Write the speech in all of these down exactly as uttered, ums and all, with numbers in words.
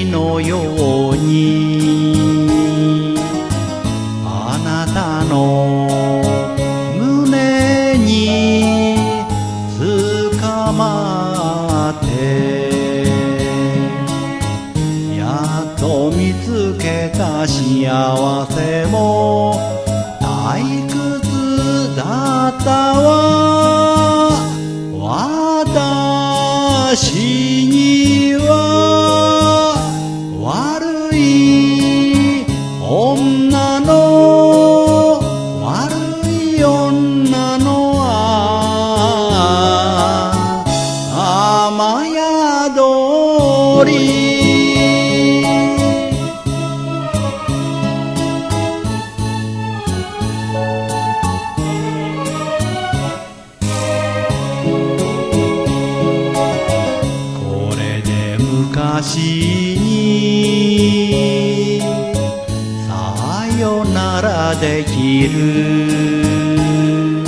のようにあなたの胸につかまってやっと見つけた幸せも退屈だったわ。私には悪い女の悪い女のあ雨宿り昔にさよならできる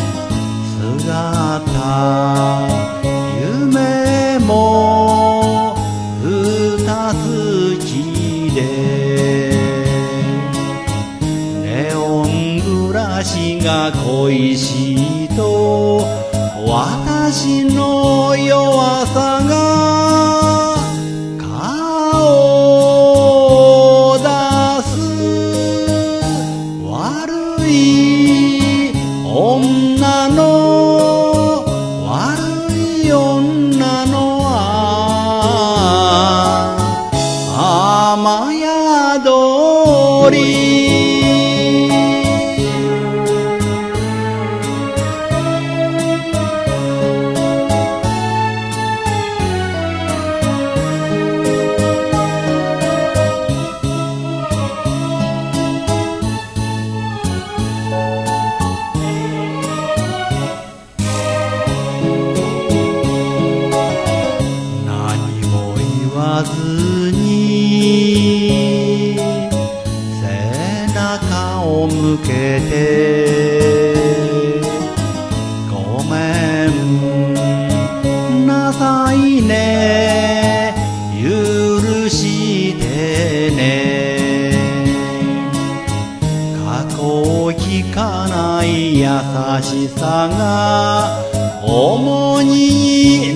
姿夢も二つきでネオングラシが恋しいと私の弱さが女の悪い女のあ雨宿り言わずに背中を向けてごめんなさいね許してね過去を聞かない優しさが重荷に